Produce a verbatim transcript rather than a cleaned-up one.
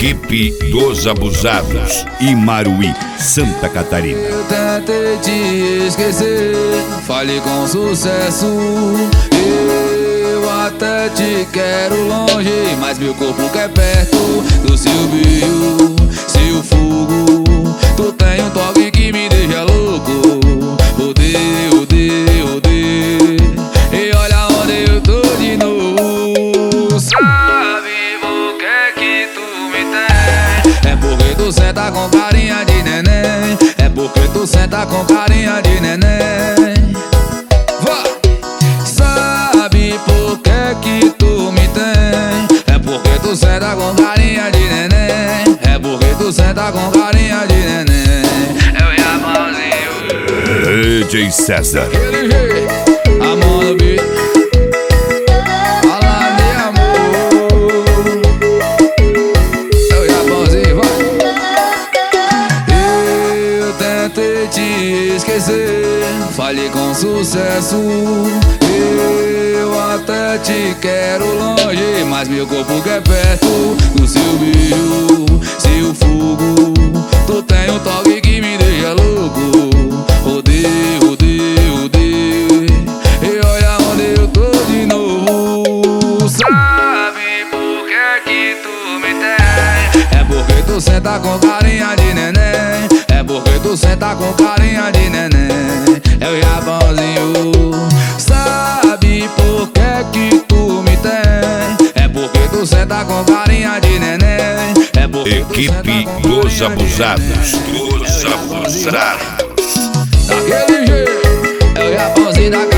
Equipe dos Abusados, Imaruí, Santa Catarina. Eu tentei te esquecer, falei com sucesso. Eu até te quero longe, mas meu corpo quer perto do seu beijo, seu fogo. Tu tem um toque que me deixa louco. Odeio, odeio, odeio. E olha onde eu tô de novo. Sabe por que que tu me tem? É porque tu senta com carinha de neném. É porque tu senta com carinha de neném. Vá! Sabe por que que tu me tem? É porque tu senta com carinha de neném. É porque tu senta com carinha de neném. Eu e a mãozinho D J César. aquele jeito, a mão no beat. Fala de amor. Eu e a mãozinho, vai. Eu tentei te esquecer, falei com sucesso. Eu até te quero longe, mas meu corpo quer perto do seu beijo, seu fogo. Tu tem um toque que me deixa louco. Odeio, odeio, odeio. E olha onde eu tô de novo. Sabe por que que tu me tem? É porque tu senta com carinha de neném. É porque tu senta com carinha de neném. É o Japãozinho. Sabe por que que tu me tem? É porque tu senta com carinha de neném. É porque Equipe dos Abusados, dos Abusados. daquele jeito, é o Japãozinho daquele